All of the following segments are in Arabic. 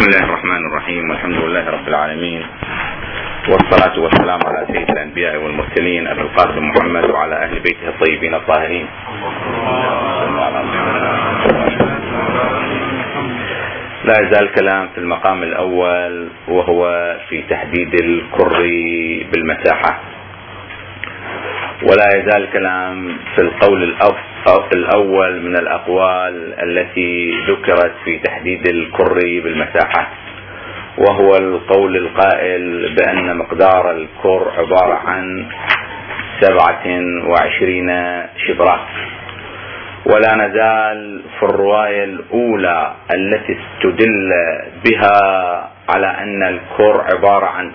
بسم الله الرحمن الرحيم، والحمد لله رب العالمين، والصلاة والسلام على سيد الأنبياء والمرسلين أبي القاسم محمد وعلى أهل بيته الطيبين الطاهرين. لا يزال الكلام في المقام الأول، وهو في تحديد الكر بالمساحة، ولا يزال الكلام في القول الأول من الأقوال التي ذكرت في تحديد الكر بالمساحة، وهو القول القائل بأن مقدار الكر عبارة عن 27 شبرات. ولا نزال في الرواية الأولى التي استدل بها على أن الكر عبارة عن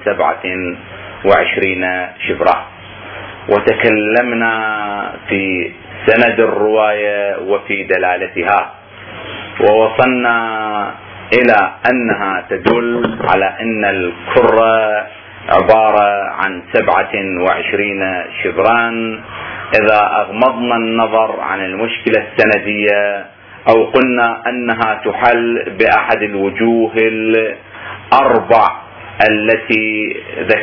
27 شبرات، وتكلمنا في سند الرواية وفي دلالتها، ووصلنا إلى أنها تدل على أن الكر عبارة عن 27 شبران إذا أغمضنا النظر عن المشكلة السندية، أو قلنا أنها تحل بأحد الوجوه الأربع التي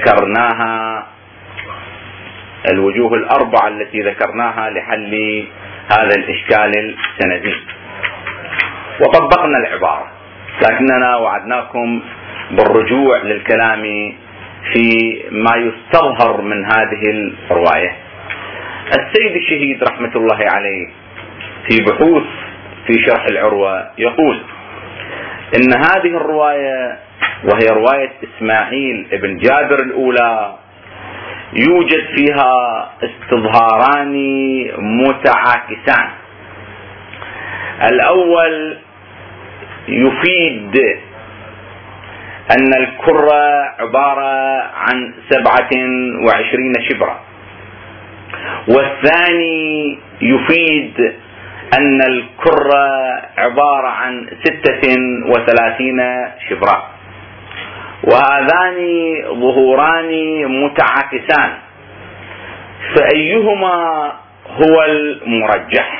ذكرناها لحل هذا الإشكال السندي، وطبقنا العبارة، لكننا وعدناكم بالرجوع للكلام في ما يستظهر من هذه الرواية. السيد الشهيد رحمة الله عليه في بحوث في شرح العروة يقول إن هذه الرواية، وهي رواية إسماعيل ابن جابر الأولى، يوجد فيها استظهاران متعاكسان. الأول يفيد أن الكرة عبارة عن 27 شبرا، والثاني يفيد أن الكرة عبارة عن 36 شبرا، وهذان ظهوران متعاكسان، فأيهما هو المرجح؟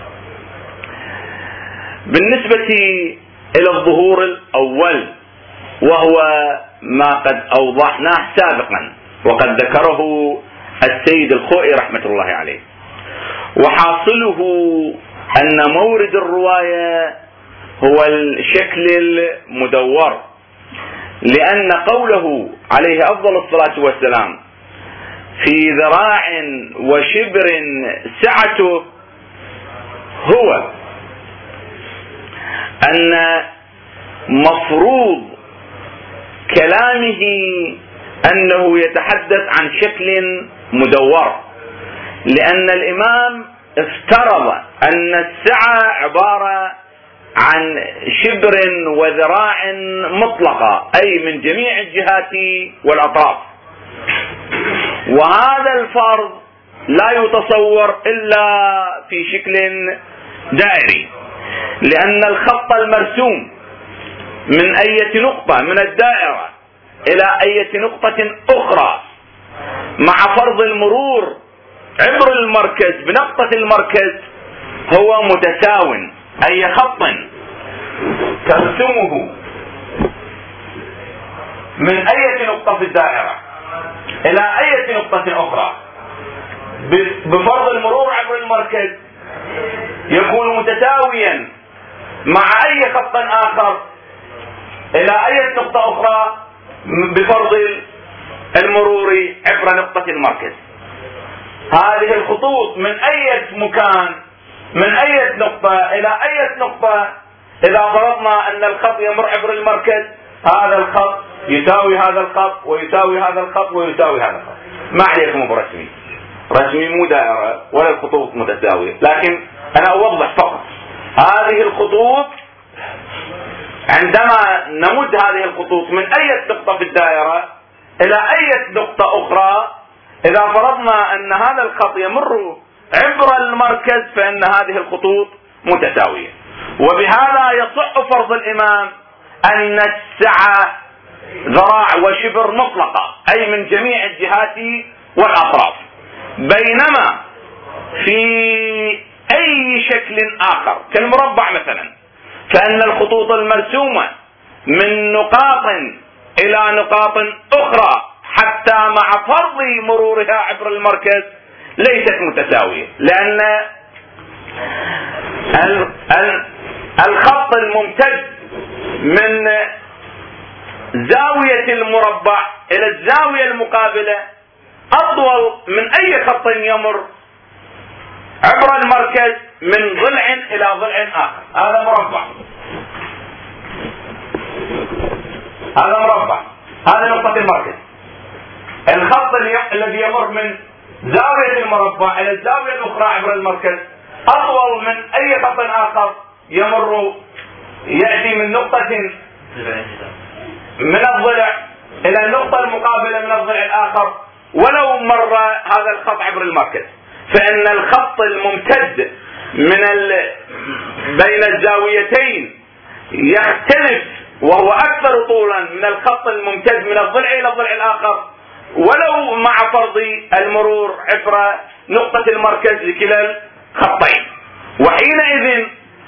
بالنسبة إلى الظهور الأول، وهو ما قد أوضحناه سابقا وقد ذكره السيد الخوئي رحمة الله عليه، وحاصله أن مورد الرواية هو الشكل المدور، لأن قوله عليه أفضل الصلاة والسلام في ذراع وشبر سعته هو أن مفروض كلامه أنه يتحدث عن شكل مدور، لأن الإمام افترض أن السعة عبارة عن شبر وذراع مطلقة، أي من جميع الجهات والأطراف، وهذا الفرض لا يتصور إلا في شكل دائري، لأن الخط المرسوم من أي نقطة من الدائرة إلى أي نقطة أخرى مع فرض المرور عبر المركز بنقطة المركز هو متساو. أي خط ترسمه من أي نقطة في الدائرة إلى أي نقطة أخرى بفرض المرور عبر المركز يكون متساويا مع أي خط آخر إلى أي نقطة أخرى بفرض المرور عبر نقطة المركز. هذه الخطوط من أي مكان، من أي نقطة إلى أي نقطة، إذا فرضنا أن الخط يمر عبر المركز، هذا الخط يساوي هذا الخط ويساوي هذا الخط ويساوي هذا الخط. ما عليكم برسمي، رسمي مو دائرة ولا الخطوط متساوية، لكن أنا أوضح فقط هذه الخطوط. عندما نمد هذه الخطوط من أي نقطة في الدائرة إلى أي نقطة أخرى، إذا فرضنا أن هذا الخط يمر عبر المركز، فإن هذه الخطوط متساوية، وبهذا يصح فرض الإمام أن السعة ذراع وشبر مطلقة، أي من جميع الجهات والأطراف. بينما في أي شكل آخر كالمربع مثلا، فإن الخطوط المرسومة من نقاط إلى نقاط أخرى حتى مع فرض مرورها عبر المركز ليست متساوية، لأن الخط الممتد من زاوية المربع إلى الزاوية المقابلة أطول من أي خط يمر عبر المركز من ضلع إلى ضلع آخر. هذا مربع، هذا مربع، هذا نقطة المركز. الخط الذي يمر من زاوية المربع إلى الزاوية الأخرى عبر المركز أطول من أي خط آخر يمر يأتي من نقطة من الضلع إلى النقطة المقابلة من الضلع الآخر ولو مر هذا الخط عبر المركز. فإن الخط الممتد بين الزاويتين يختلف وهو أكثر طولا من الخط الممتد من الضلع إلى الضلع الآخر ولو مع فرض المرور عبر نقطة المركز لكلا الخطين. وحينئذ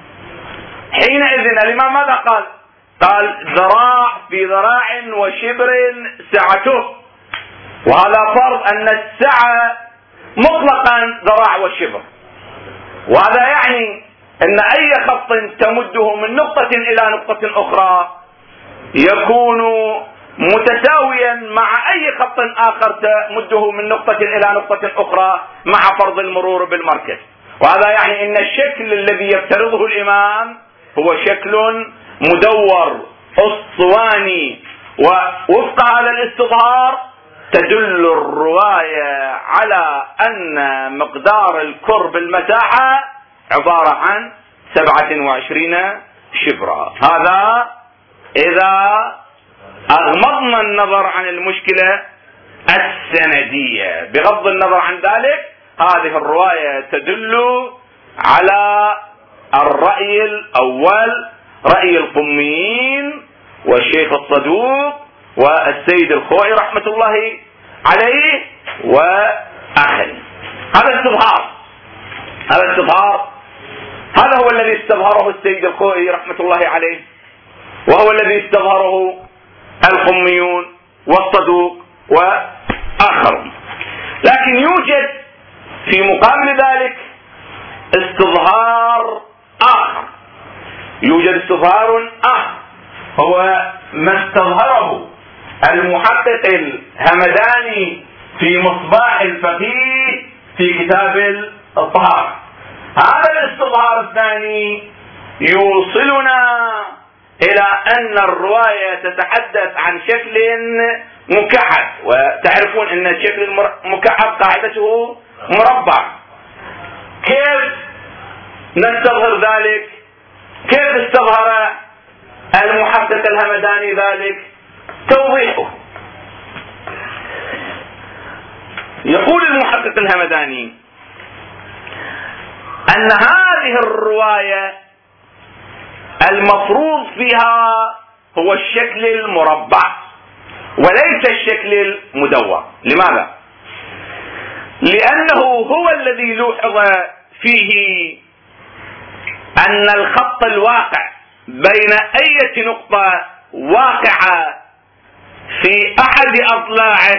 الإمام ماذا قال؟ قال ذراع في ذراع وشبر سعته، وهذا فرض أن السعة مطلقا ذراع وشبر، وهذا يعني أن أي خط تمده من نقطة إلى نقطة أخرى يكون متساويا مع أي خط آخر تمده من نقطة إلى نقطة أخرى مع فرض المرور بالمركز. وهذا يعني أن الشكل الذي يفترضه الإمام هو شكل مدور أسطواني، ووفق هذا الاستظهار تدل الرواية على أن مقدار الكرب المساحة عبارة عن 27 شبرا. هذا إذا أغمضنا النظر عن المشكلة السندية. بغض النظر عن ذلك هذه الرواية تدل على الرأي الأول، رأي القميين والشيخ الصدوق والسيد الخوئي رحمة الله عليه وآخر. هذا استظهار، هذا هو الذي استظهره السيد الخوئي رحمة الله عليه، وهو الذي استظهره القميون والصدوق وآخرون. لكن يوجد في مقابل ذلك استظهار آخر، هو ما استظهره المحقق الهمداني في مصباح الفقيه في كتاب الطهارة. هذا الاستظهار الثاني يوصلنا إلى أن الرواية تتحدث عن شكل مكعب، وتعرفون أن الشكل المكعب قاعدته مربع. كيف نستظهر ذلك؟ كيف استظهر المحقق الهمداني ذلك؟ توضيحه. يقول المحقق الهمداني أن هذه الرواية المفروض فيها هو الشكل المربع وليس الشكل المدور. لماذا؟ لأنه هو الذي لوحظ فيه أن الخط الواقع بين أي نقطة واقعة في أحد أضلاعه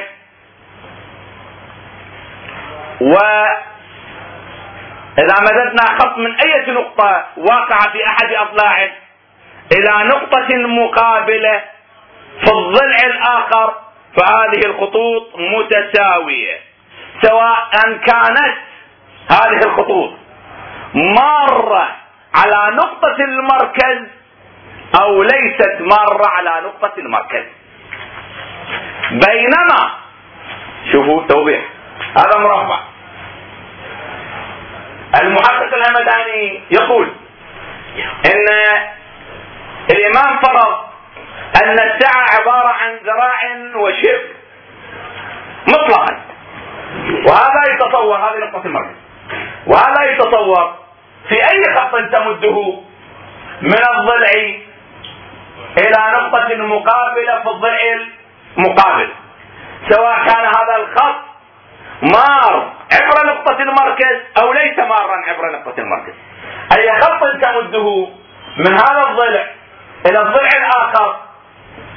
إذا مددنا خط من أي نقطة واقعة في أحد أضلاعه إلى نقطة مقابلة في الضلع الآخر فهذه الخطوط متساوية، سواء كانت هذه الخطوط مارة على نقطة المركز أو ليست مارة على نقطة المركز. بينما شوفوا توضيح، هذا مربع. المحقق الهمداني يقول ان الامام فرض ان السعة عبارة عن ذراع وشبر مطلقا، وهذا يتصور، هذه نقطة المركز، وهذا يتصور في اي خط تمده من الضلع الى نقطة مقابلة في الضلع المقابل، سواء كان هذا الخط مار عبر نقطة المركز أو ليس مارا عبر نقطة المركز. أي خط تمده من هذا الضلع إلى الضلع الآخر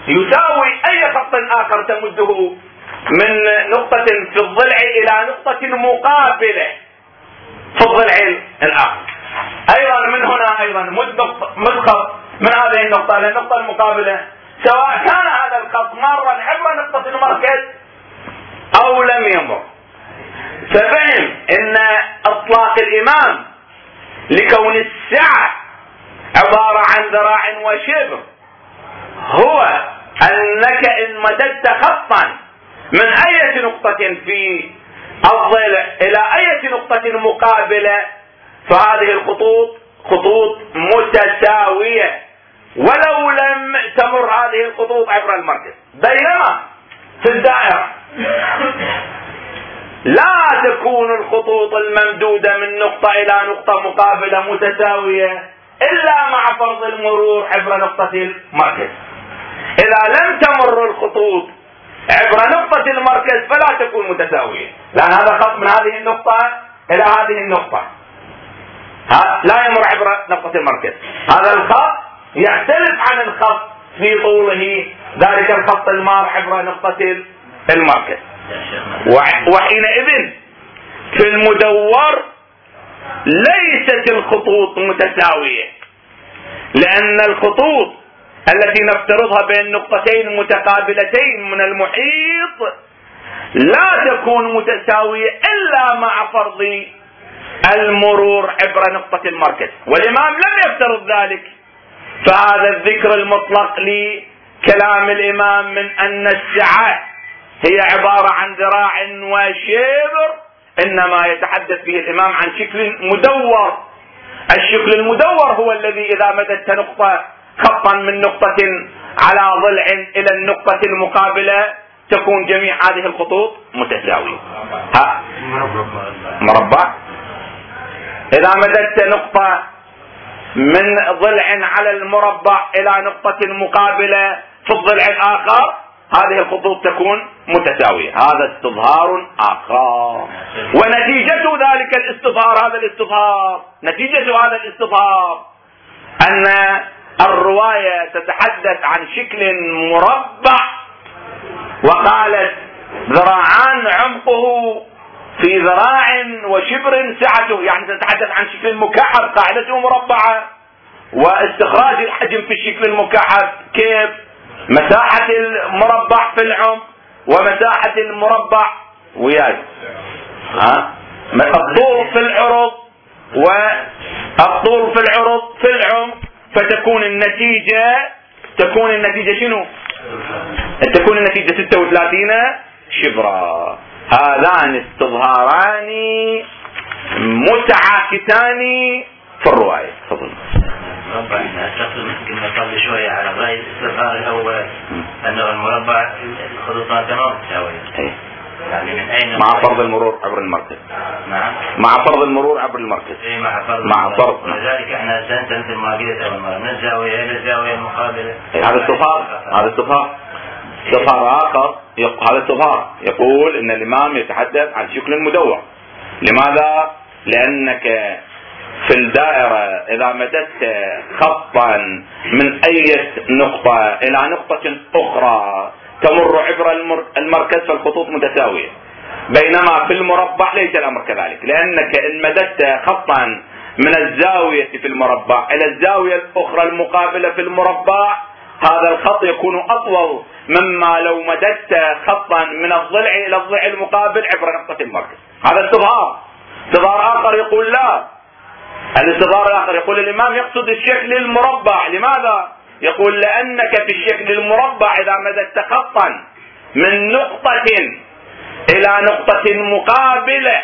يساوي أي خط آخر تمده من نقطة في الضلع إلى نقطة مقابلة في الضلع الآخر. أيضا من هنا أيضا مد خط من هذه النقطة إلى النقطة المقابلة، سواء كان هذا الخط مرا عبر نقطة المركز أو لم يمر. ففهم أن إطلاق الإمام لكون السعة عبارة عن ذراع وشبر هو أنك إن مددت خطا من أي نقطة في الضلع إلى أي نقطة مقابلة، فهذه الخطوط خطوط متساوية ولو لم تمر هذه الخطوط عبر المركز. بينما في الدائرة لا تكون الخطوط الممدودة من نقطة إلى نقطة مقابلة متساوية إلا مع فرض المرور عبر نقطة المركز. إذا لم تمر الخطوط عبر نقطة المركز فلا تكون متساوية، لأن هذا خط من هذه النقطة إلى هذه النقطة لا يمر عبر نقطة المركز. هذا الخط يختلف عن الخط في طوله ذلك الخط المار عبر نقطة المركز. وحينئذ في المدور ليست الخطوط متساوية، لأن الخطوط التي نفترضها بين نقطتين متقابلتين من المحيط لا تكون متساوية إلا مع فرض المرور عبر نقطة المركز، والإمام لم يفترض ذلك. فهذا الذكر المطلق لكلام الإمام من أن السعة هي عبارة عن ذراع وشبر إنما يتحدث به الإمام عن شكل مدور. الشكل المدور هو الذي إذا مددت نقطة خطا من نقطة على ضلع إلى النقطة المقابلة تكون جميع هذه الخطوط متساوية. مربع. إذا مددت نقطة من ضلع على المربع إلى نقطة مقابلة في الضلع الآخر هذه الخطوط تكون متساوية. هذا استظهار آخر، ونتيجة ذلك الاستظهار نتيجة هذا الاستظهار أن الرواية تتحدث عن شكل مربع وقالت ذراعان عمقه في ذراع وشبر سعته، يعني تتحدث عن شكل مكعب قاعدته مربعة، واستخراج الحجم في الشكل المكعب كيف؟ مساحة المربع في العمق ومساحة المربع وياي الطول في العرض والطول في العرض في العمق، فتكون النتيجة شنو؟ تكون النتيجة 36 شبرا. هذان استظهاران متعاكسان في الرواية. تفضل. المربع يمكن نصلي شوية على رأي الاستظهار الأول أنه المربع الخطوطات ما متساوية، يعني من أين مع فرض المرور عبر المركز. نعم مع فرض المرور عبر المركز. مع فرض ولذلك احنا سنة ما قلت أول مرة من الزاوية إلى الزاوية المقابلة. هذا استظهار آخر. هذا استظهار يقول إن الإمام يتحدث عن شكل مدور. لماذا؟ لأنك في الدائرة إذا مددت خطا من أي نقطة إلى نقطة أخرى تمر عبر المركز فالخطوط متساوية، بينما في المربع ليس الأمر كذلك، لأنك إن مددت خطا من الزاوية في المربع إلى الزاوية الأخرى المقابلة في المربع هذا الخط يكون أطول مما لو مددت خطا من الضلع إلى الضلع المقابل عبر نقطة المركز. هذا استظهار. استظهار آخر يقول لا، الاستظهار الآخر يقول الإمام يقصد الشكل المربع. لماذا؟ يقول لأنك في الشكل المربع إذا مددت خطا من نقطة إلى نقطة مقابلة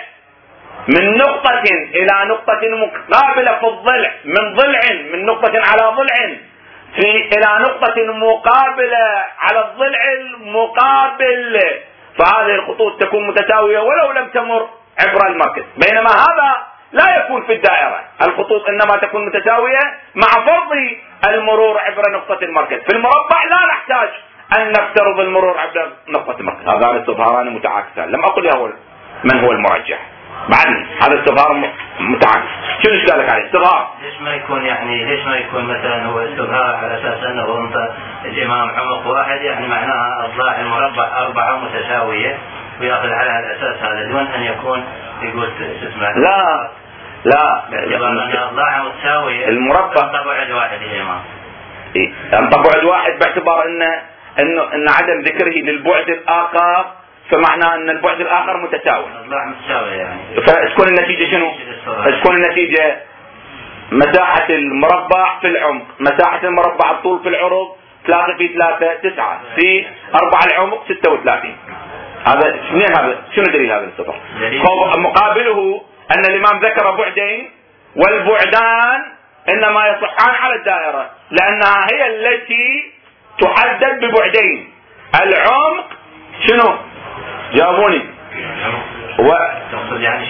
إلى نقطة مقابلة في الضلع من نقطة على ضلع إلى نقطة مقابلة على الضلع المقابل، فهذه الخطوط تكون متساوية ولو لم تمر عبر المركز. بينما هذا لا يكون في الدائرة، الخطوط إنما تكون متساوية مع فرض المرور عبر نقطة المركز. في المربع لا نحتاج أن نفترض المرور عبر نقطة المركز. هذان استظهاران متعاكسان. لم أقل من هو المرجح. بعدني هذا استظهار متعاني. شنو اشكالك عليه استظهار؟ ليش ما يكون مثلا هو استظهار على اساس انه انت الامام عمق واحد، يعني معناها اضلاع المربع 4 متساويه، وياخذ على الاساس هذا دون ان يكون يقول اسمه لا ان اضلاعها متساويه المربع بعد واحد الامام. انت بعد واحد باعتبار ان عدم ذكره للبعد الاخر، فمعناه ان البعد الاخر متساوي. اضلاع متساويه يعني. فتكون النتيجه شنو؟ تكون النتيجه مساحه المربع في العمق، مساحه المربع الطول في العرض 3 في 3 9 في 4 العمق 36. هذا منين هذا؟ شنو دليل هذا الاستظهار؟ مقابله ان الامام ذكر بعدين، والبعدان انما يصحان على الدائره لانها هي التي تحدد ببعدين. العمق شنو؟ جاوبوني. تقصد يعني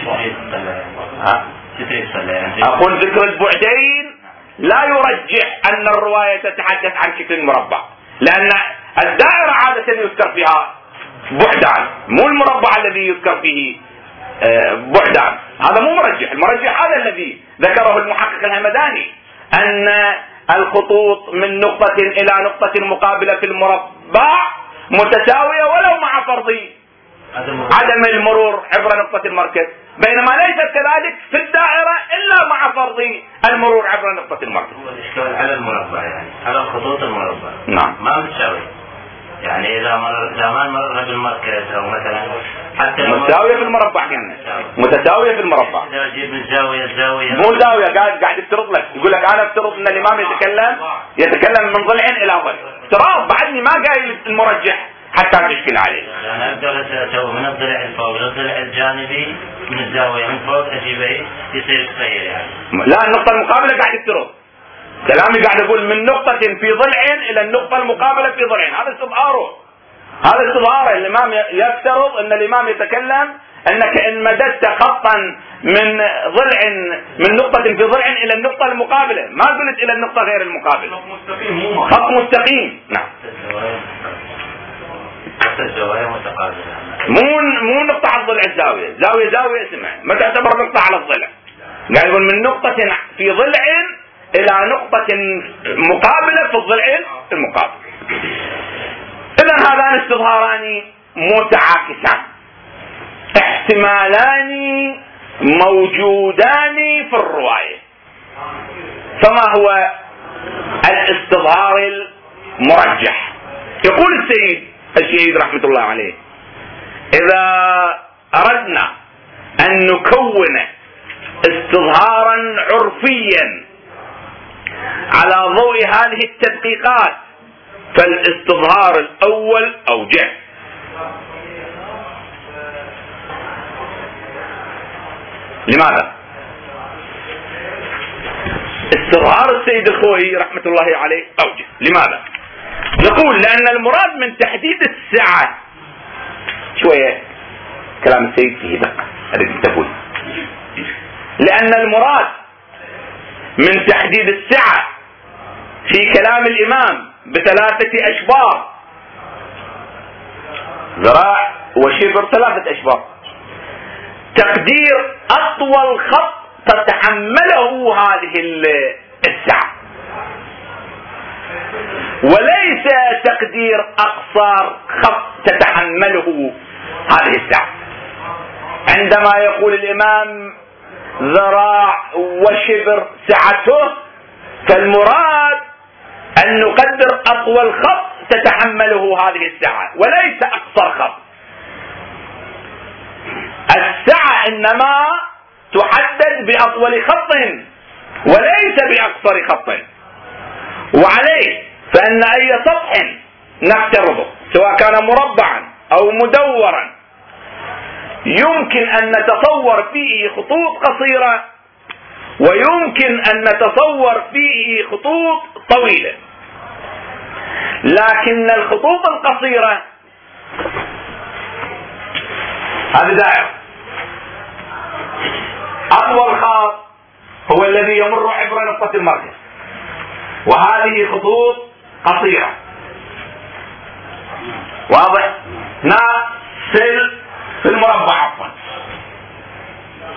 اقول ذكر البعدين لا يرجح ان الروايه تتحدث عن شكل مربع، لان الدائره عاده يذكر فيها بعدان، مو المربع الذي يذكر فيه بعدان. هذا مو مرجح. المرجح هذا الذي ذكره المحقق الهمداني، ان الخطوط من نقطة الى نقطة مقابلة في المربع متساوية ولو مع فرض عدم المرور عبر نقطة المركز، بينما ليست كذلك في الدائرة الا مع فرض المرور عبر نقطة المركز. هو الاشكال على المربع، يعني على خطوط المربع. نعم. ما متساوي، يعني اذا ما مررنا بالمركز او مثلا حتى متساوية في المربع، يعني متساوية في المربع. اذا جيب من زاوية مو زاوية، قاعد يفترض لك، يقول لك انا افترض ان الامام يتكلم من ضلع الى ضلع. افتراض بعدني ما قايل المرجح حتى تشكل عليه. انا اقدر اسوي من الضلع الفوق للضلع الجانبي من الزاوية من فوق اجيبه يصير قصير يعني. لا، النقطة المقابلة قاعد يفترض. كلامي قاعد اقول من نقطة في ضلع الى النقطة المقابلة في ضلع. هذا استظهاره. هذا استظهاره. الامام يفترض ان الامام يتكلم انك ان مددت خطا من ضلع من نقطة في ضلع الى النقطة المقابلة، ما قلت الى النقطة غير المقابلة. خط مستقيم. نعم. الزوايا متقابلة. مو نقطة على الضلع الزاوية. زاوية اسمها ما تعتبر نقطة على الضلع. قاعد يقول من نقطة في ضلع الى نقطة مقابلة في الضلع المقابل. اذا هذان استظهاران متعاكسان، احتمالان موجودان في الرواية. فما هو الاستظهار المرجح؟ يقول السيد رحمة الله عليه: اذا اردنا ان نكون استظهارا عرفيا على ضوء هذه التدقيقات فالاستظهار الاول اوجه. لماذا؟ استظهار السيد الخوئي رحمة الله عليه اوجه. لماذا؟ يقول: لان المراد من تحديد السعة، شوية كلام السيد فيه دقة اريد تقول، لان المراد من تحديد السعة في كلام الامام ب3 أشبار، ذراع وشبر 3 أشبار، تقدير اطول خط تتحمله هذه السعة، وليس تقدير اقصر خط تتحمله هذه السعة. عندما يقول الامام ذراع وشبر سعته، فالمراد أن نقدر أطول خط تتحمله هذه السعة وليس أقصر خط. السعة إنما تحدد بأطول خط وليس بأقصر خط. وعليه فإن أي سطح نفترضه سواء كان مربعا أو مدورا يمكن أن نتصور فيه خطوط قصيرة ويمكن أن نتصور فيه خطوط طويلة، لكن الخطوط القصيرة هذا دائرة، أطول خط هو الذي يمر عبر نقطة المركز، وهذه خطوط قصيرة. واضح؟ هنا في المربع عفوا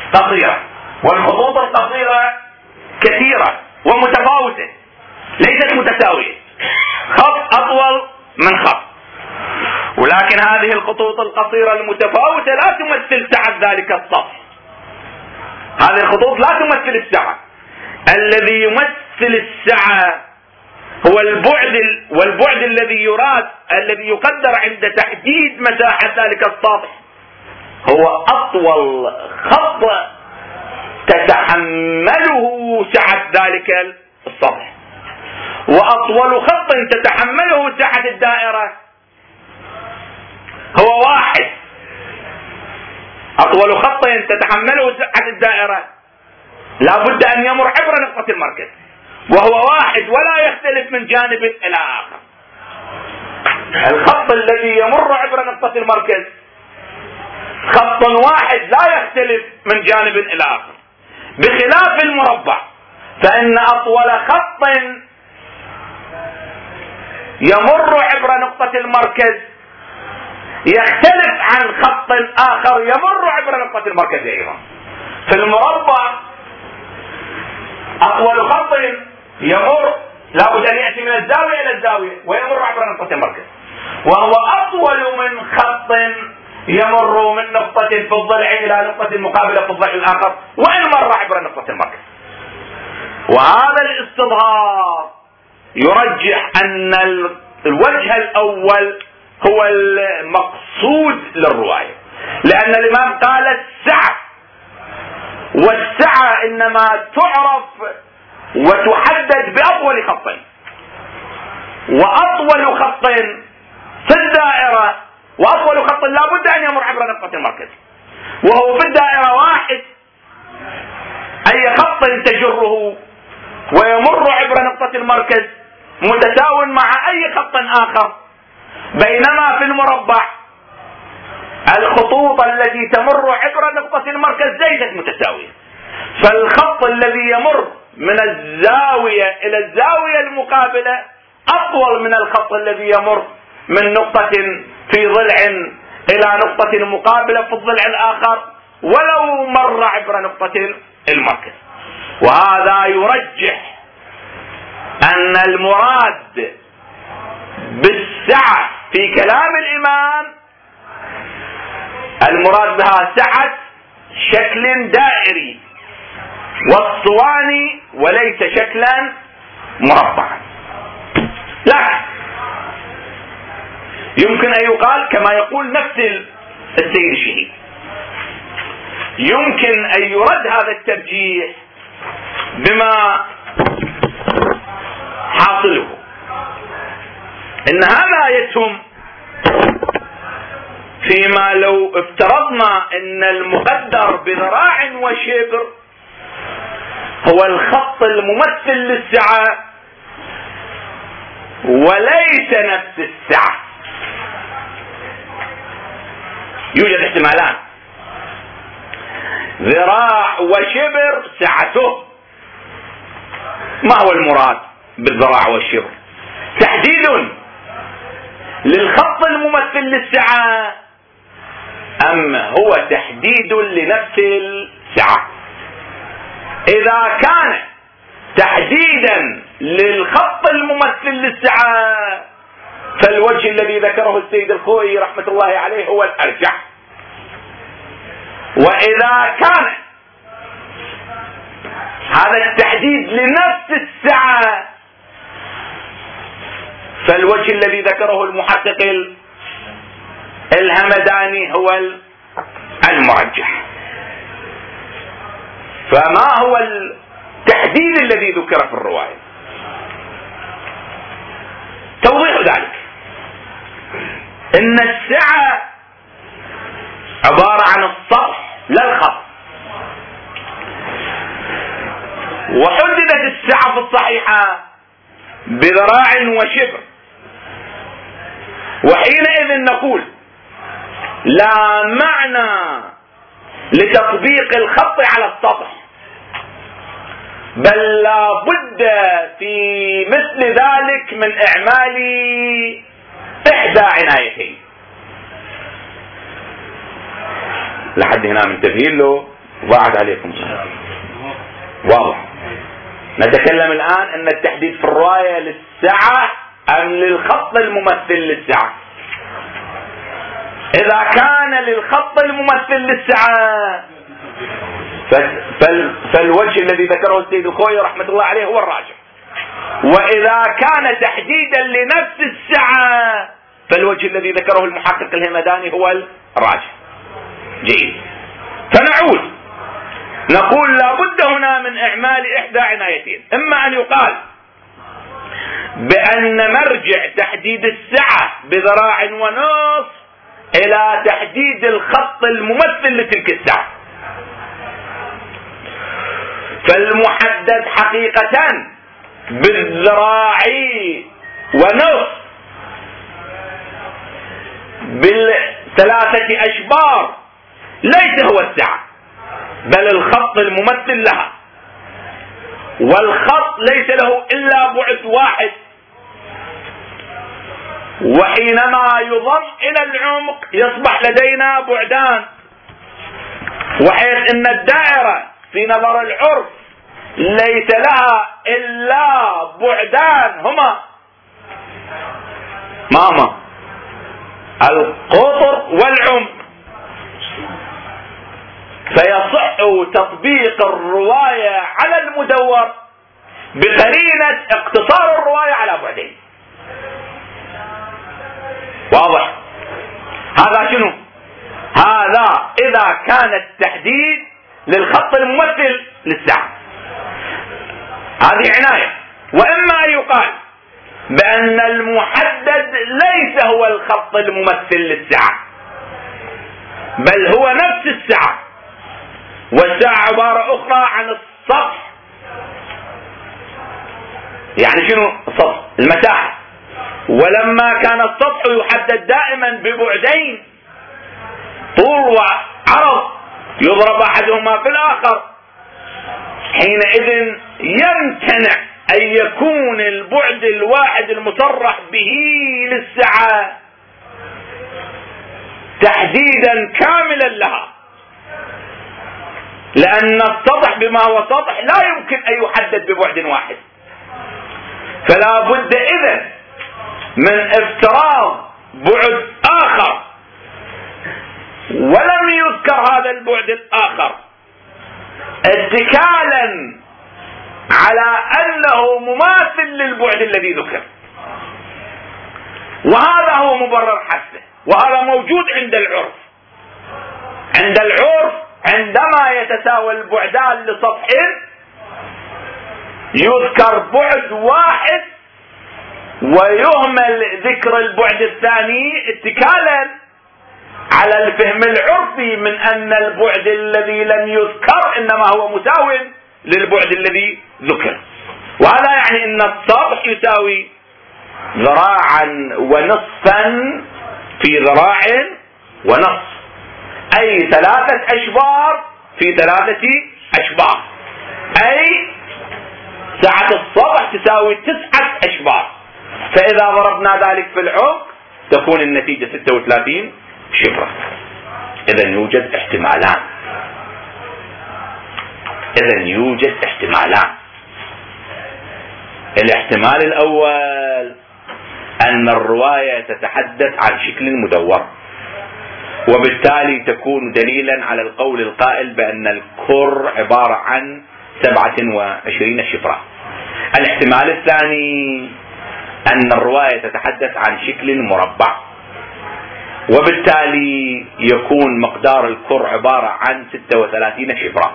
قصيرة، والخطوط القصيرة كثيرة ومتفاوتة ليست متساوية، خط أطول من خط، ولكن هذه الخطوط القصيرة المتفاوتة لا تمثل سعة ذلك السطح. هذه الخطوط لا تمثل السعة، الذي يمثل السعة هو والبعد الذي يراد، الذي يقدر عند تحديد مساحة ذلك السطح هو أطول خط تتحمله سعة ذلك السطح، وأطول خط تتحمله سعة الدائرة هو واحد. أطول خط تتحمله سعة الدائرة لا بد أن يمر عبر نقطة المركز، وهو واحد ولا يختلف من جانب إلى آخر. الخط الذي يمر عبر نقطة المركز خط واحد لا يختلف من جانب إلى آخر، بخلاف المربع فإن أطول خط يمر عبر نقطة المركز يختلف عن خط آخر يمر عبر نقطة المركز أيضا. في المربع أطول خط يمر لابد أن يأتي من الزاوية إلى الزاوية ويمر عبر نقطة المركز، وهو أطول من خط يمر من نقطة في الضلع إلى نقطة مقابلة في الضلع الآخر وإن مر عبر نقطة المركز. وهذا الاستظهار يرجح أن الوجه الأول هو المقصود للرواية، لأن الإمام قال السعة، والسعة إنما تعرف وتحدد بأطول خط، وأطول خط في الدائرة، وأطول خط لا بد أن يمر عبر نقطة المركز، وهو في الدائرة واحد، أي خط تجره ويمر عبر نقطة المركز متساو مع أي خط آخر، بينما في المربع الخطوط التي تمر عبر نقطة المركز ليست متساوية، فالخط الذي يمر من الزاوية إلى الزاوية المقابلة أطول من الخط الذي يمر من نقطة في ضلع إلى نقطة مقابلة في الضلع الآخر ولو مر عبر نقطة المركز. وهذا يرجح أن المراد بالسعة في كلام الإمام المراد بها سعة شكل دائري والصواني وليس شكلا مربعا. لكن يمكن أن يقال كما يقول نفس السيد الشهيد، يمكن أن يرد هذا الترجيح بما حاصله إن هذا يتم فيما لو افترضنا ان المقدر بذراع وشبر هو الخط الممثل للسعة وليس نفس السعة. يوجد احتمالان، ذراع وشبر سعته، ما هو المراد بالذراع والشبر؟ تحديد للخط الممثل للسعة أم هو تحديد لنفس السعة؟ إذا كان تحديدا للخط الممثل للسعة فالوجه الذي ذكره السيد الخوئي رحمة الله عليه هو الأرجح، وإذا كان هذا التحديد لنفس السعة فالوجه الذي ذكره المحقق الهمداني هو المرجح. فما هو التحديد الذي ذكر في الرواية؟ توضيح ذلك ان السعة عبارة عن السطح لا الخط، وحددت السعة في الصحيحة بذراع وشبر، وحينئذ نقول لا معنى لتطبيق الخط على السطح، بل لا بد في مثل ذلك من إعمال إحدى عنايتين. لحد هنا منتبهين له ضاعت عليكم. واضح. نتكلم الآن أن التحديد في الرواية للسعة أم للخط الممثل للسعة. إذا كان للخط الممثل للسعة فالوجه الذي ذكره السيد الخوئي رحمة الله عليه هو الراجح، وإذا كان تحديدا لنفس السعة فالوجه الذي ذكره المحقق الهمداني هو الراجح. جيد. فنعود نقول لا بد هنا من إعمال إحدى عنايتين، إما أن يقال بأن مرجع تحديد السعة بذراع ونصف إلى تحديد الخط الممثل لتلك السعة، فالمحدد حقيقة بالذراع ونصف بالثلاثة أشبار ليس هو السعة بل الخط الممثل لها، والخط ليس له إلا بعد واحد، وحينما يضم إلى العمق يصبح لدينا بعدان، وحيث أن الدائرة في نظر العرف ليس لها إلا بعدان هما القطر والعمق، فيصح تطبيق الرواية على المدور بقرينة اقتصار الرواية على بعدين. واضح؟ هذا شنو؟ هذا إذا كان التحديد للخط الممثل للساعة، هذه عناية. وإما أن يقال بأن المحدد ليس هو الخط الممثل للساعة بل هو نفس الساعة، والساعة عبارة أخرى عن السطح. يعني شنو السطح؟ المساحة. ولما كان السطح يحدد دائما ببعدين طول وعرض يضرب أحدهما في الآخر، حينئذ يمتنع أن يكون البعد الواحد المصرح به للساعة تحديدا كاملا لها، لأن السطح بما هو سطح لا يمكن أن يحدد ببعد واحد، فلا بد إذن من افتراض بعد آخر ولم يذكر هذا البعد الآخر اتكالا على أنه مماثل للبعد الذي ذكر، وهذا هو مبرر حسه، وهذا موجود عند العرف. عند العرف عندما يتساوى البعدان لسطح يذكر بعد واحد ويهمل ذكر البعد الثاني اتكالا على الفهم العرفي من أن البعد الذي لم يذكر إنما هو مساو للبعد الذي ذكر. وهذا يعني أن السطح يساوي ذراعا ونصفا في ذراع ونصف، أي 3 أشبار في 3 أشبار، أي سعة السطح تساوي 9 أشبار. فإذا ضربنا ذلك في العمق تكون النتيجة 36 شبرا. إذن يوجد احتمالان. الاحتمال الأول أن الرواية تتحدث عن شكل مدور، وبالتالي تكون دليلا على القول القائل بأن الكر عبارة عن 27 شفرة. الاحتمال الثاني أن الرواية تتحدث عن شكل مربع، وبالتالي يكون مقدار الكر عبارة عن 36 شفرة.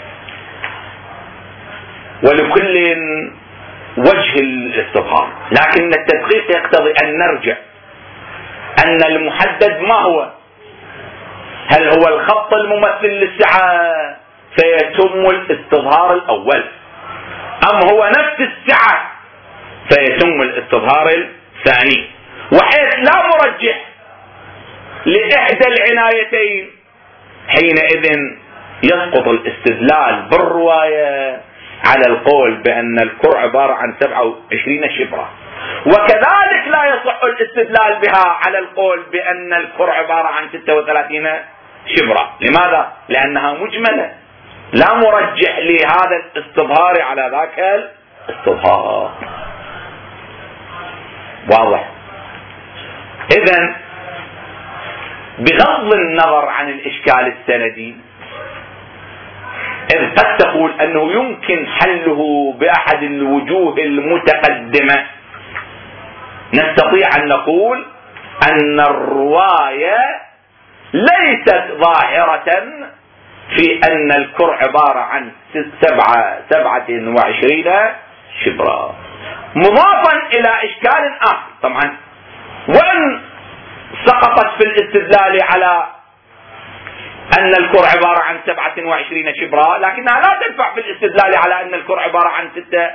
ولكل وجه الاستظهار، لكن التدقيق يقتضي أن نرجع أن المحدد ما هو؟ هل هو الخط الممثل للسعة فيتم الاستظهار الأول، أم هو نفس السعة فيتم الاستظهار الثاني؟ وحيث لا مرجح لإحدى العنايتين حينئذ يسقط الاستدلال بالرواية على القول بأن الكر عبارة عن 27 شبرة، وكذلك لا يصح الاستدلال بها على القول بأن الكر عبارة عن 36 شبرة. لماذا؟ لأنها مجملة لا مرجح لهذا الاستظهار على ذاك الاستظهار. واضح؟ إذن بغض النظر عن الإشكال السندي، إذ قد تقول أنه يمكن حله بأحد الوجوه المتقدمة، نستطيع أن نقول أن الرواية ليست ظاهرة في أن الكرع عبارة عن 27 شبرا، مضافا إلى إشكال آخر. طبعا وإن سقطت في الاستدلال على أن الكرع عبارة عن 27 شبرا، لكنها لا تنفع في الاستدلال على أن الكرع عبارة عن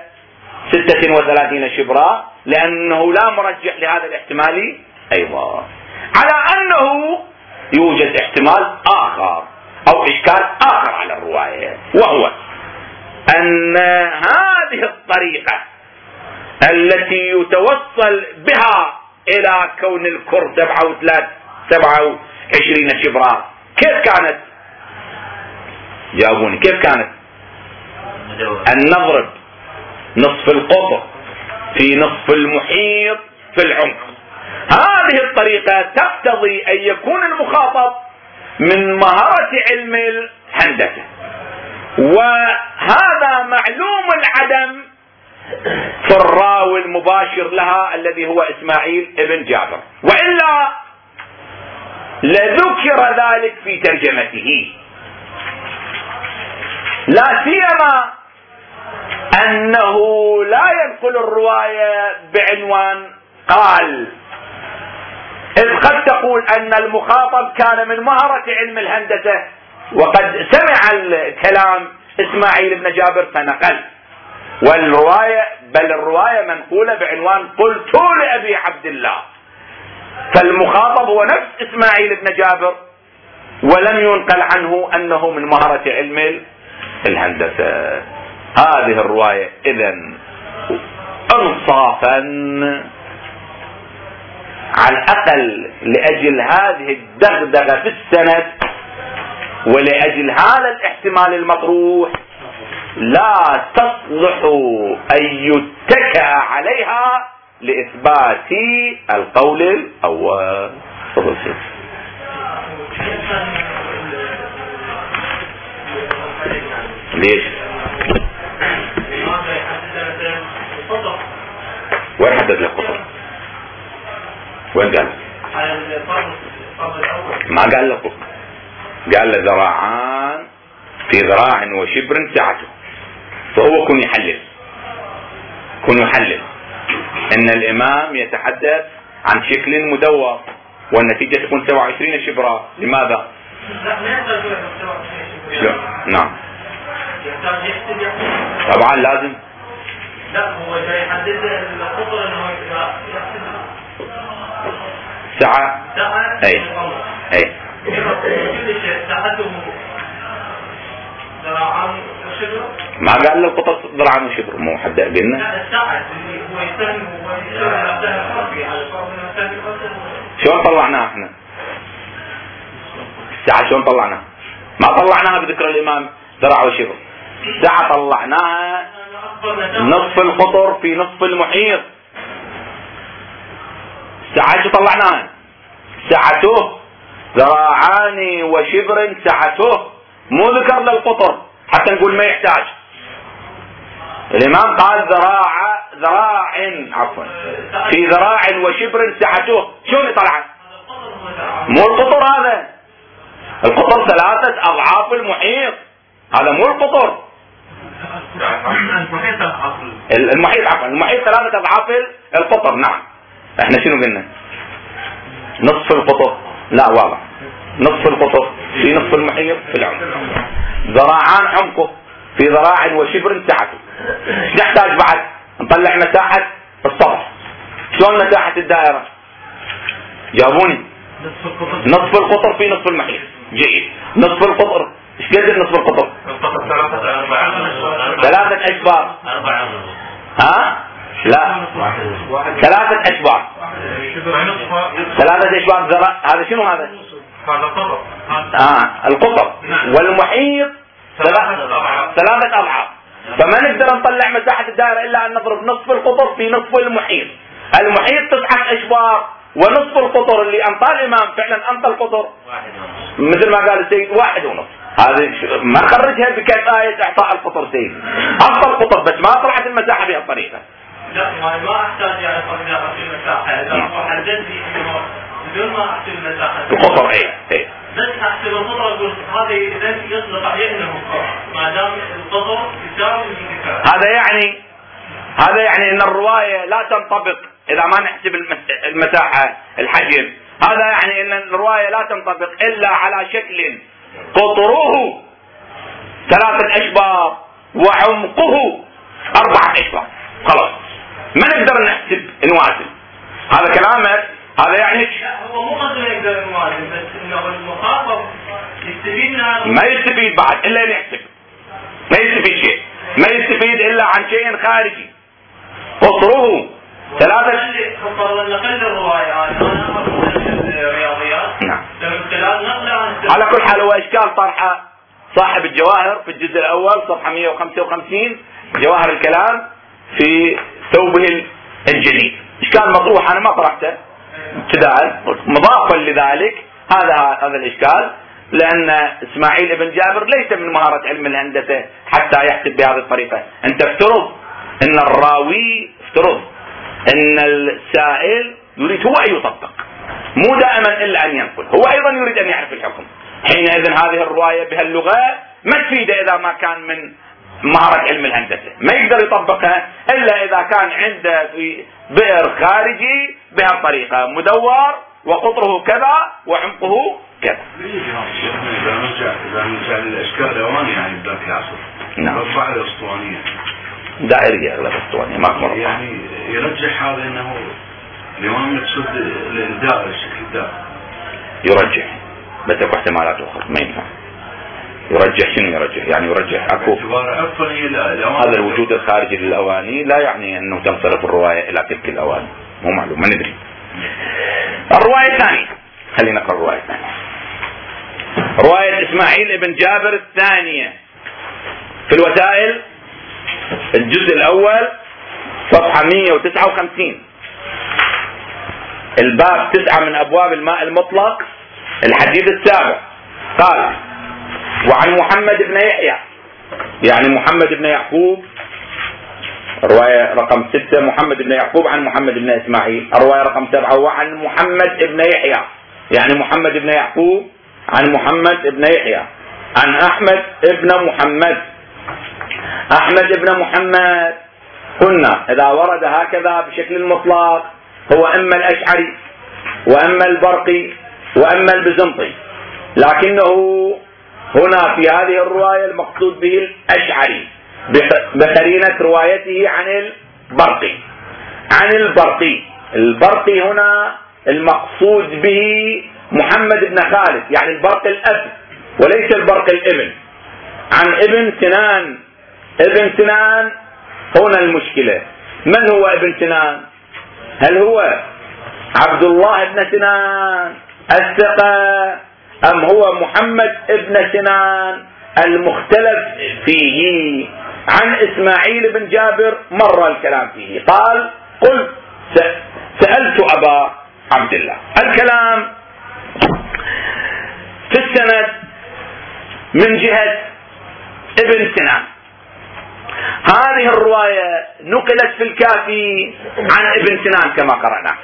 36 شبرا، لأنه لا مرجح لهذا الاحتمال أيضا، على أنه يوجد احتمال آخر أو إشكال آخر على الرواية، وهو أن هذه الطريقة التي يتوصل بها إلى كون الكر 27 شبرا كيف كانت؟ جاوبوني، كيف كانت؟ أن نضرب نصف القطر في نصف المحيط في العمق. هذه الطريقة تقتضي أن يكون المخاطب من مهارة علم الهندسة، وهذا معلوم العدم في الراوي المباشر لها الذي هو إسماعيل ابن جابر، وإلا لذكر ذلك في ترجمته، لا سيما أنه لا ينقل الرواية بعنوان قال، إذ قد تقول أن المخاطب كان من مهرة علم الهندسة وقد سمع الكلام إسماعيل بن جابر فنقل، بل الرواية منقولة بعنوان قلت لأبي عبد الله، فالمخاطب هو نفس إسماعيل بن جابر ولم ينقل عنه أنه من مهرة علم الهندسة. هذه الرواية إذن انصافا على الأقل لأجل هذه الدغدغة في السند ولأجل هذا الاحتمال المطروح لا تصلح أن يتكأ عليها لإثبات القول الأول. ليش؟ وين حدد لك قطر؟ وين قال؟ ما قال لك قطر، قال له ذراعان في ذراع وشبر سعته، فهو كن يحلل ان الامام يتحدث عن شكل مدور والنتيجة تكون 27 شبرا. لماذا؟ لا. نعم طبعا لازم. لا هو يحدد القطر انه يحدد ساعة. اي ما قال له القطر ذراعان وشبر، مو حد قلنا. لا الساعة هو يستهم شلون طلعناها احنا؟ الساعة شلون طلعناها؟ ما طلعناها بذكر الامام ذراع وشبر، الساعة طلعناها نصف القطر في نصف المحيط. الساعة شو طلعناها؟ سعته ذراعان وشبر سعته، مو ذكر للقطر حتى نقول ما يحتاج. الامام قال ذراع في ذراع وشبر سعته، شلون طلعت؟ مو القطر هذا، القطر 3 أضعاف المحيط، هذا مو القطر. المحيط 3 أضعاف القطر. نعم احنا شنو قلنا؟ نصف القطر. لا واضح، نصف القطر في نصف المحيط في العمق، ذراعان عمقه في ذراع وشبر سعته. نحتاج بعد نطلع مساحة السطح. شلون مساحة الدائرة؟ جاوبوني. نصف القطر في نصف المحيط. جيد. نصف القطر ايش قد نصف القطر؟ 3 أشبار. ها؟ لا 3 أشبار. 3 أشبار ذراع. هذا شنو هذا؟ هذا قطر. القطر. والمحيط ثلاثة أضعاف. فما نقدر نطلع مساحة الدائرة إلا أن نضرب نصف القطر في نصف المحيط. المحيط 9 أشبار، ونصف القطر اللي أنطى الإمام فعلا أنطى القطر مثل ما قال السيد 1.5. هذه ما خرجها بكفاية إعطاء القطر سيد، أنطى القطر بس ما طلعت المساحة بهالطريقة. لا ما أحتاج يعني أحط المساحة، إذا حددت لي بدون ما أحسب المساحة القطر. إيه بس أحسب القطر أقول هذا إذا يطلق عليه أنه ما دام القطر يساوي هذا يعني أن الرواية لا تنطبق إذا ما نحسب المساحة الحجم. هذا يعني أن الرواية لا تنطبق إلا على شكل قطره 3 أشبار وعمقه 4 أشبار. خلاص ما نقدر نحسب نوازن. هذا كلامك. هذا يعني هو مو قصده يقدر نوازن، بس انه المخاطب يستفيد ما يستفيد بعد الا يحسب. ما يستفيد شيء، ما يستفيد الا عن شيء خارجي قطره 3. نقل الرواية الرياضيات. نعم. على كل حال هو اشكال طرحه صاحب الجواهر في الجزء الاول صفحة 155 جواهر الكلام في ثوبه الجديد. اشكال مطروح انا ما طرحته ابتداء، مضافا لذلك هذا الاشكال، لان اسماعيل ابن جابر ليس من مهارة علم الهندسة حتى يحسب بهذه الطريقة. انت افترض ان الراوي، افترض ان السائل يريد هو ان يطبق، مو دائما الا ان ينقل، هو ايضا يريد ان يعرف الحكم. حينئذ هذه الرواية بهاللغة ما تفيده اذا ما كان من مهارة علم الهندسة، ما يقدر يطبقها الا اذا كان عنده في بئر خارجي بهالطريقة مدور وقطره كذا وعمقه كذا. إذا نرجع للأشكال الأواني يعني بذاك العصر. نعم. رفع الأسطوانية دائرية أغلب الأسطوانية ما مرفع. يعني يرجح هذا أنه الإمام يقصد الدائرة الشكل الدائري. يرجح بس اكو احتمالات أخرى ما ينفع. يرجح شنو يرجح؟ يعني يرجح اكو هذا الوجود الخارجي للأواني لا يعني أنه تنصرف الرواية إلى تلك الأواني، مو معلوم ما ندري. الرواية الثانية، خلينا نقرأ الرواية الثانية. رواية إسماعيل ابن جابر الثانية في الوسائل الجزء الأول صفحة 159 الباب 9 من أبواب الماء المطلق الحديث السابع. قال: وعن محمد بن يحيى، يعني محمد بن يعقوب، الرواية رقم 6 محمد بن يعقوب عن محمد بن إسماعيل. الرواية رقم 7 وعن محمد بن يحيى، يعني محمد بن يعقوب عن محمد بن يحيى عن أحمد بن محمد. أحمد بن محمد قلنا إذا ورد هكذا بشكل المطلق هو إما الأشعري وإما البرقي وإما البزنطي، لكنه هنا في هذه الرواية المقصود به الأشعري بقرينة روايته عن البرقي. البرقي هنا المقصود به محمد بن خالد، يعني البرقي الأب وليس البرقي الابن، عن ابن سنان. ابن سنان هنا المشكلة، من هو ابن سنان؟ هل هو عبد الله بن سنان الثقة أم هو محمد ابن سنان المختلف فيه؟ عن إسماعيل بن جابر مر الكلام فيه. قال: قلت سألت أبا عبد الله. الكلام في السند من جهة ابن سنان. هذه الرواية نقلت في الكافي عن ابن سنان كما قرأنا،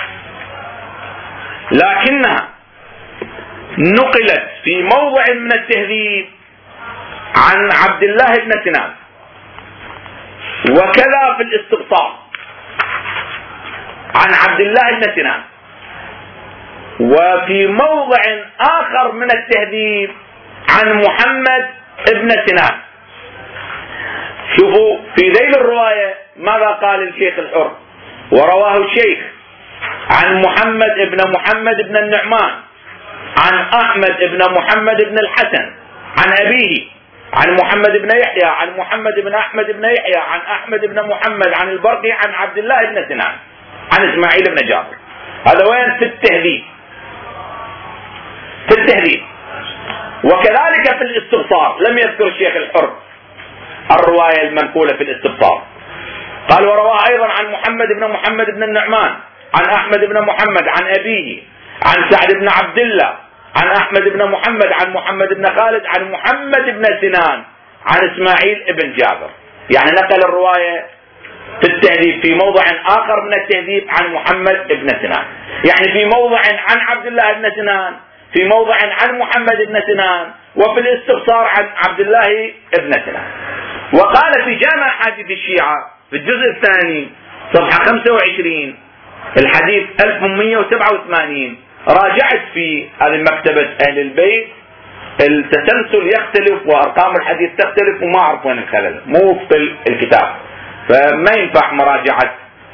لكنها نقلت في موضع من التهذيب عن عبد الله بن سنان، وكذا في الاستبصار عن عبد الله بن سنان، وفي موضع آخر من التهذيب عن محمد بن سنان. شوفوا في ذيل الرواية ماذا قال الشيخ الحر: ورواه الشيخ عن محمد بن النعمان عن أحمد بن محمد بن الحسن عن أبيه عن محمد بن يحيى عن محمد بن أحمد بن يحيى عن أحمد بن محمد عن البرقي عن عبد الله بن سنان عن إسماعيل بن جابر. هذا وين؟ في التهذيب. وكذلك في الاستبصار لم يذكر الشيخ الحر الرواية المنقولة في الاستبصار. قال ورواه أيضا عن محمد بن النعمان عن أحمد بن محمد عن أبيه عن سعد بن عبد الله عن أحمد بن محمد عن محمد بن خالد عن محمد بن سنان عن إسماعيل بن جابر. يعني نقل الرواية في التهذيب في موضع آخر من التهذيب عن محمد بن سنان، يعني في موضع عن عبد الله بن سنان، في موضع عن محمد بن سنان، وفي الاستبصار عن عبد الله بن سنان. وقال في جامع حديث الشيعة في الجزء الثاني صفحة 25 الحديث 1187 راجعت في هذه مكتبة أهل البيت، التسلسل يختلف وأرقام الحديث تختلف وما أعرف وين الخلل، مو في الكتاب، فما ينفع مراجعة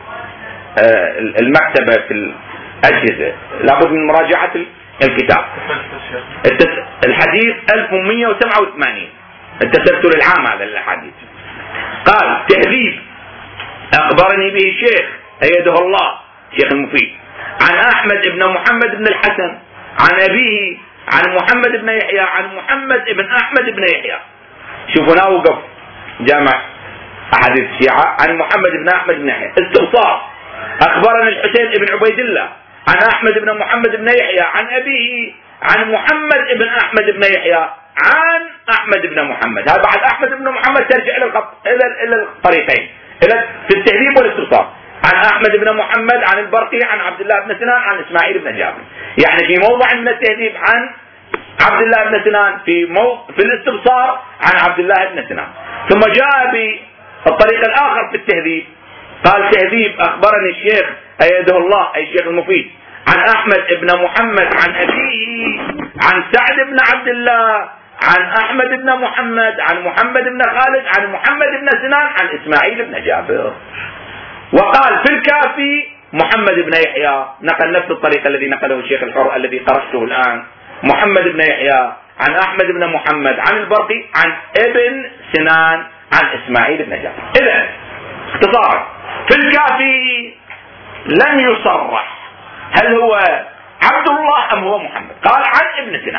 المكتبة في الأجهزة، لابد من مراجعة الكتاب. الحديث 1187 التسلسل العام هذا للحديث. قال تهذيب أخبرني به الشيخ أيده الله شيخ المفيد عن أحمد بن محمد بن الحسن عن أبيه عن محمد بن يحيى عن محمد بن أحمد بن يحيى. شوفوا نوقف جامع أحاديث الشيعة عن محمد بن أحمد بن يحيى. استبصار أخبرنا الحسين بن عبيد الله عن أحمد بن محمد بن يحيى عن أبيه عن محمد بن أحمد بن يحيى عن أحمد بن محمد. هذا بعد أحمد بن محمد ترجع إلى الطريقين في التهذيب والاستبصار، عن أحمد بن محمد عن البرقي عن عبد الله بن سنان عن إسماعيل بن جابر. يعني في موضع من التهذيب عن عبد الله بن سنان، في الاستبصار عن عبد الله بن سنان. ثم جاء بالطريق الآخر في التهذيب قال تهذيب أخبرني الشيخ أيده الله أي الشيخ المفيد عن أحمد بن محمد عن أبيه عن سعد بن عبد الله عن أحمد بن محمد عن محمد بن خالد عن محمد بن سنان عن إسماعيل بن جابر. وقال في الكافي محمد بن يحيى، نقل نفس الطريقة الذي نقله الشيخ الحر الذي قرأته الآن، محمد بن يحيى عن أحمد بن محمد عن البرقي عن ابن سنان عن إسماعيل بن جابر. إذن اختصارا في الكافي لم يصرح هل هو عبد الله أم هو محمد، قال عن ابن سنان.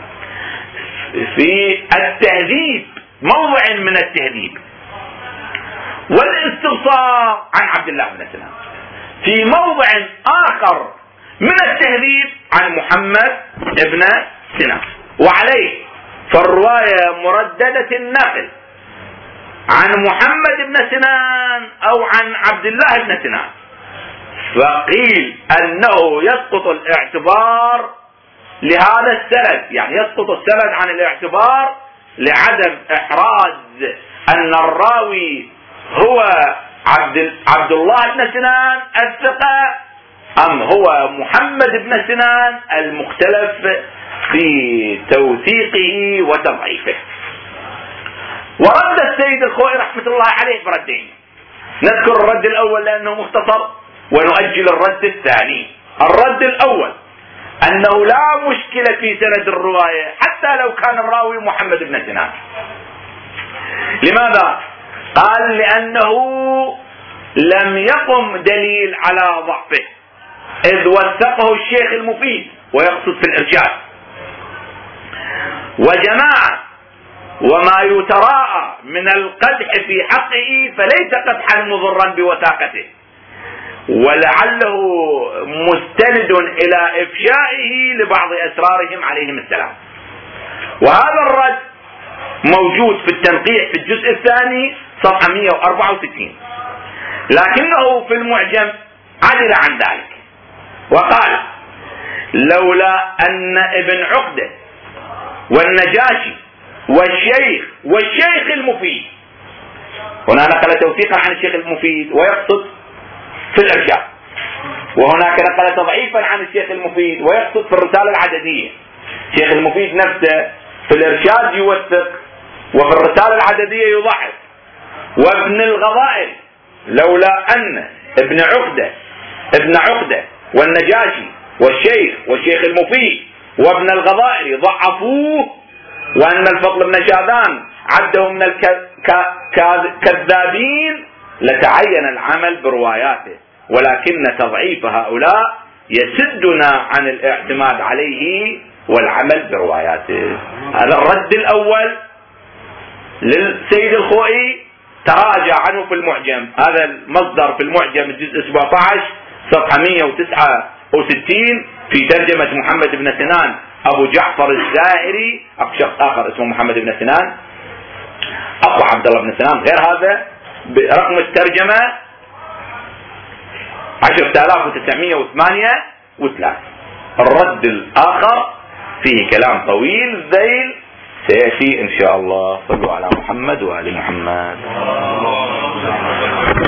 في التهذيب موضع من التهذيب والاستبصار عن عبد الله بن سنان، في موضع آخر من التهذيب عن محمد بن سنان. وعليه فالرواية مرددة النقل عن محمد بن سنان أو عن عبد الله بن سنان، فقيل أنه يسقط الاعتبار لهذا السند، يعني يسقط السند عن الاعتبار لعدم إحراز أن الراوي هو عبد الله بن سنان الثقة أم هو محمد بن سنان المختلف في توثيقه وتضعيفه. ورد السيد الخوئي رحمة الله عليه بردين، نذكر الرد الأول لأنه مختصر ونؤجل الرد الثاني. الرد الأول أنه لا مشكلة في سند الرواية حتى لو كان الراوي محمد بن سنان. لماذا؟ قال لأنه لم يقم دليل على ضعفه، إذ وثقه الشيخ المفيد ويقصد في الإرشاد وجماعة، وما يتراءى من القدح في حقه فليس قدحا مضرا بوثاقته، ولعله مستند إلى إفشائه لبعض أسرارهم عليهم السلام. وهذا الرد موجود في التنقيح في الجزء الثاني صفحة 164، لكنه في المعجم عدل عن ذلك وقال لولا أن ابن عقدة والنجاشي والشيخ المفيد، هنا نقل توثيقا عن الشيخ المفيد ويقصد في الإرشاد، وهناك نقل تضعيفا عن الشيخ المفيد ويقصد في الرسالة العددية. الشيخ المفيد نفسه في الإرشاد يوثق وفي الرسالة العددية يضعف. وابن الغضائر لولا أن ابن عقدة والنجاشي والشيخ المفيد وابن الغضائر ضعفوه، وأن الفضل بن شاذان عدهم من الكذابين، لتعين العمل برواياته، ولكن تضعيف هؤلاء يسدنا عن الاعتماد عليه والعمل برواياته. هذا الرد الأول للسيد الخوئي، تراجع عنه في المعجم. هذا المصدر في المعجم الجزء 17 صفحة 169 في ترجمة محمد بن سنان أبو جعفر الزائري. شخص آخر اسمه محمد بن سنان، أخو عبد الله بن سنان غير هذا، برقم الترجمة 10938. الرد الآخر فيه كلام طويل ذيل سيأتي إن شاء الله. صلوا على محمد وآل محمد.